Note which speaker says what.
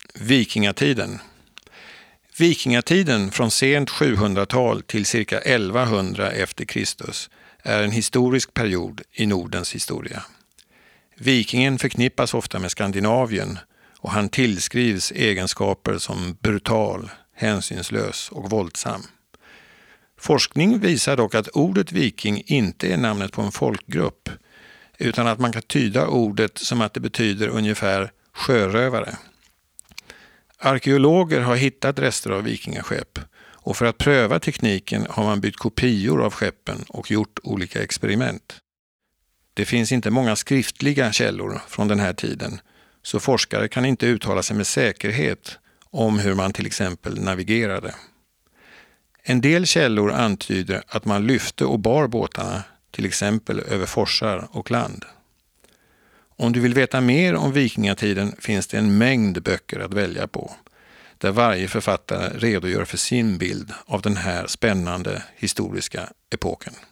Speaker 1: Vikingatiden. Vikingatiden från sent 700-tal till cirka 1100 efter Kristus är en historisk period i Nordens historia. Vikingen förknippas ofta med Skandinavien och han tillskrivs egenskaper som brutal, hänsynslös och våldsam. Forskning visar dock att ordet viking inte är namnet på en folkgrupp utan att man kan tyda ordet som att det betyder ungefär sjörövare. Arkeologer har hittat rester av vikingaskepp och för att pröva tekniken har man byggt kopior av skeppen och gjort olika experiment. Det finns inte många skriftliga källor från den här tiden så forskare kan inte uttala sig med säkerhet om hur man till exempel navigerade. En del källor antyder att man lyfte och bar båtarna till exempel över forsar och land. Om du vill veta mer om vikingatiden finns det en mängd böcker att välja på, där varje författare redogör för sin bild av den här spännande historiska epoken.